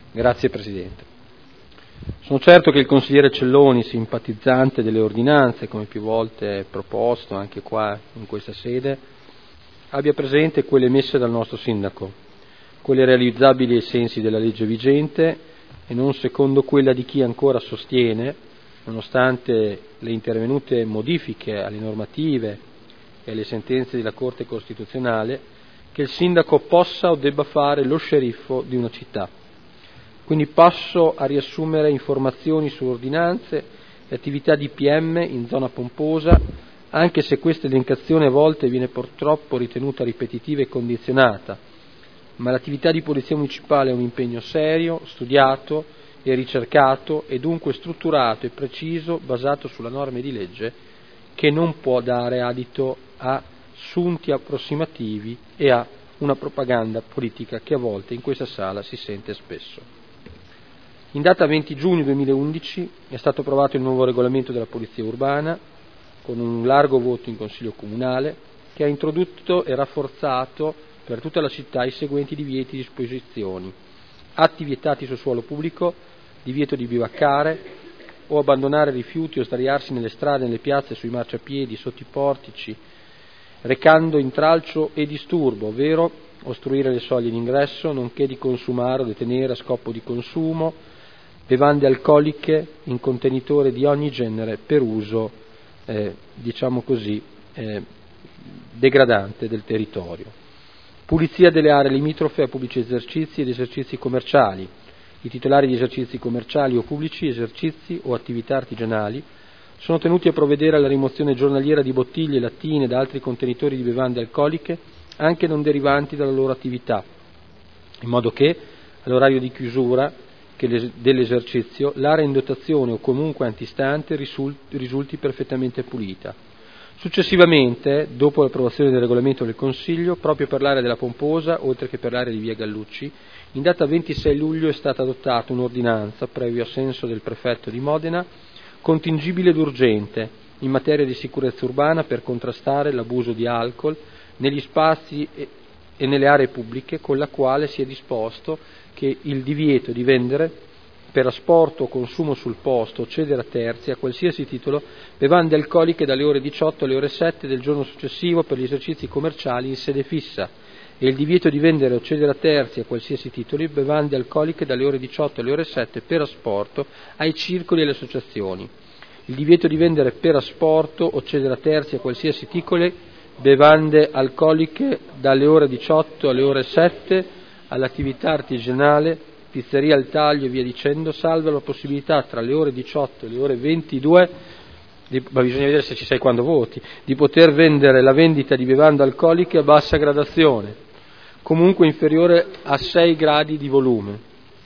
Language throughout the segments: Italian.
Grazie Presidente. Sono certo che il consigliere Celloni, simpatizzante delle ordinanze, come più volte proposto anche qua in questa sede, abbia presente quelle emesse dal nostro sindaco, quelle realizzabili ai sensi della legge vigente e non secondo quella di chi ancora sostiene, nonostante le intervenute modifiche alle normative e alle sentenze della Corte Costituzionale, che il sindaco possa o debba fare lo sceriffo di una città. Quindi passo a riassumere informazioni su ordinanze e attività di PM in zona pomposa, anche se questa elencazione a volte viene purtroppo ritenuta ripetitiva e condizionata, ma l'attività di polizia municipale è un impegno serio, studiato e ricercato e dunque strutturato e preciso, basato sulla norma di legge, che non può dare adito a sunti approssimativi e a una propaganda politica che a volte in questa sala si sente spesso. In data 20 giugno 2011 è stato approvato il nuovo regolamento della Polizia Urbana con un largo voto in Consiglio Comunale che ha introdotto e rafforzato per tutta la città i seguenti divieti e disposizioni: atti vietati sul suolo pubblico, divieto di bivaccare o abbandonare rifiuti o sdraiarsi nelle strade, nelle piazze, sui marciapiedi, sotto i portici, recando intralcio e disturbo, ovvero ostruire le soglie d'ingresso, nonché di consumare o detenere a scopo di consumo bevande alcoliche in contenitore di ogni genere per uso, degradante del territorio. Pulizia delle aree limitrofe a pubblici esercizi ed esercizi commerciali. I titolari di esercizi commerciali o pubblici, esercizi o attività artigianali sono tenuti a provvedere alla rimozione giornaliera di bottiglie, lattine ed altri contenitori di bevande alcoliche, anche non derivanti dalla loro attività, in modo che, all'orario di chiusura dell'esercizio, l'area in dotazione o comunque antistante risulti perfettamente pulita. Successivamente, dopo l'approvazione del regolamento del Consiglio, proprio per l'area della Pomposa, oltre che per l'area di via Gallucci, in data 26 luglio è stata adottata un'ordinanza, previo assenso del prefetto di Modena, contingibile ed urgente in materia di sicurezza urbana per contrastare l'abuso di alcol negli spazi e nelle aree pubbliche, con la quale si è disposto che il divieto di vendere per asporto o consumo sul posto o cedere a terzi a qualsiasi titolo bevande alcoliche dalle ore 18 alle ore 7 del giorno successivo per gli esercizi commerciali in sede fissa e il divieto di vendere o cedere a terzi a qualsiasi titolo bevande alcoliche dalle ore 18 alle ore 7 per asporto ai circoli e alle associazioni. Il divieto di vendere per asporto o cedere a terzi a qualsiasi titolo bevande alcoliche dalle ore 18 alle ore 7 all'attività artigianale, pizzeria al taglio e via dicendo, salvo la possibilità tra le ore 18 e le ore 22, ma bisogna vedere se ci sei quando voti, di poter vendere la vendita di bevande alcoliche a bassa gradazione, comunque inferiore a 6 gradi di volume,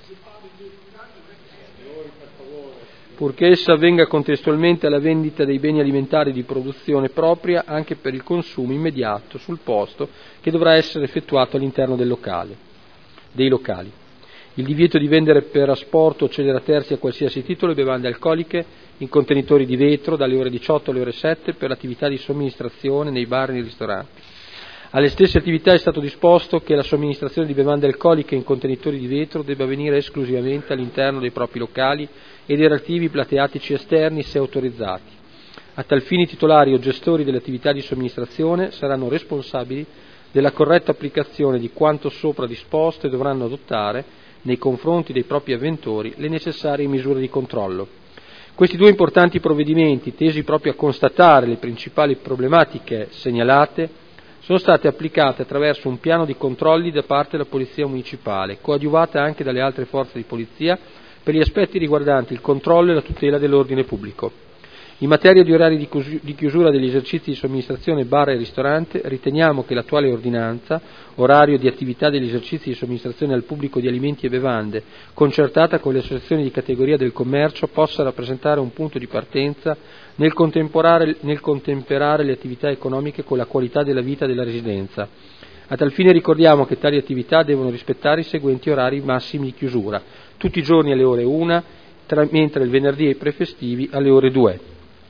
purché essa avvenga contestualmente alla vendita dei beni alimentari di produzione propria anche per il consumo immediato sul posto, che dovrà essere effettuato all'interno dei locali. Il divieto di vendere per asporto o cedere a terzi a qualsiasi titolo bevande alcoliche in contenitori di vetro dalle ore 18 alle ore 7 per l'attività di somministrazione nei bar e nei ristoranti. Alle stesse attività è stato disposto che la somministrazione di bevande alcoliche in contenitori di vetro debba avvenire esclusivamente all'interno dei propri locali e dei relativi plateatici esterni se autorizzati. A tal fine i titolari o gestori delle attività di somministrazione saranno responsabili della corretta applicazione di quanto sopra disposto e dovranno adottare, nei confronti dei propri avventori, le necessarie misure di controllo. Questi due importanti provvedimenti, tesi proprio a constatare le principali problematiche segnalate, sono state applicate attraverso un piano di controlli da parte della Polizia Municipale, coadiuvata anche dalle altre forze di polizia, per gli aspetti riguardanti il controllo e la tutela dell'ordine pubblico. In materia di orari di chiusura degli esercizi di somministrazione bar e ristorante, riteniamo che l'attuale ordinanza, orario di attività degli esercizi di somministrazione al pubblico di alimenti e bevande, concertata con le associazioni di categoria del commercio, possa rappresentare un punto di partenza nel contemperare le attività economiche con la qualità della vita della residenza. A tal fine ricordiamo che tali attività devono rispettare i seguenti orari massimi di chiusura: tutti i giorni alle ore 1, mentre il venerdì e i prefestivi alle ore 2.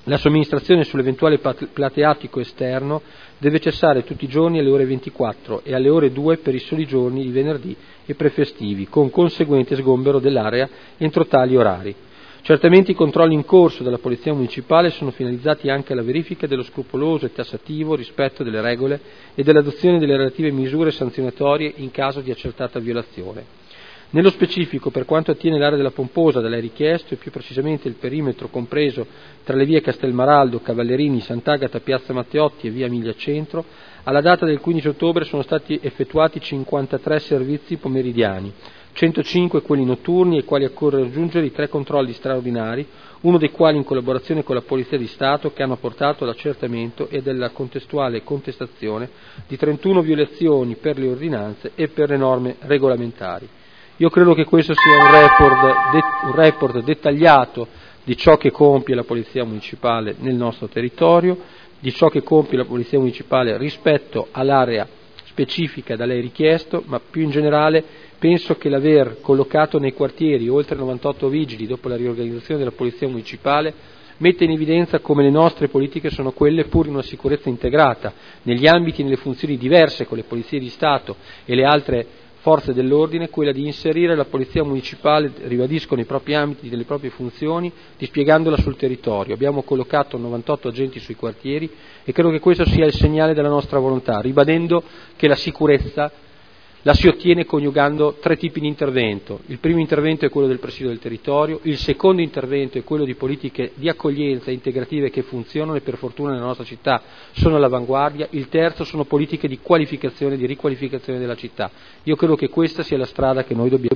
La somministrazione sull'eventuale plateatico esterno deve cessare tutti i giorni alle ore 24 e alle ore 2 per i soli giorni di venerdì e prefestivi, con conseguente sgombero dell'area entro tali orari. Certamente i controlli in corso della Polizia Municipale sono finalizzati anche alla verifica dello scrupoloso e tassativo rispetto delle regole e dell'adozione delle relative misure sanzionatorie in caso di accertata violazione. Nello specifico, per quanto attiene l'area della Pomposa da lei richiesto, e più precisamente il perimetro compreso tra le vie Castelmaraldo, Cavallerini, Sant'Agata, Piazza Matteotti e via Emilia Centro, alla data del 15 ottobre sono stati effettuati 53 servizi pomeridiani, 105 quelli notturni ai quali occorre aggiungere i 3 controlli straordinari, uno dei quali in collaborazione con la Polizia di Stato, che hanno portato all'accertamento e della contestuale contestazione di 31 violazioni per le ordinanze e per le norme regolamentari. Io credo che questo sia un report dettagliato di ciò che compie la Polizia Municipale nel nostro territorio, di ciò che compie la Polizia Municipale rispetto all'area specifica da lei richiesto, ma più in generale penso che l'aver collocato nei quartieri oltre 98 vigili dopo la riorganizzazione della Polizia Municipale mette in evidenza come le nostre politiche sono quelle, pur in una sicurezza integrata, negli ambiti e nelle funzioni diverse con le polizie di Stato e le altre forze dell'ordine, quella di inserire la Polizia Municipale, ribadisco, nei propri ambiti, nelle proprie funzioni, dispiegandola sul territorio. Abbiamo collocato 98 agenti sui quartieri e credo che questo sia il segnale della nostra volontà, ribadendo che la sicurezza la si ottiene coniugando 3 tipi di intervento. Il primo intervento è quello del presidio del territorio, il secondo intervento è quello di politiche di accoglienza integrative che funzionano e per fortuna nella nostra città sono all'avanguardia, il terzo sono politiche di qualificazione e di riqualificazione della città. Io credo che questa sia la strada che noi dobbiamo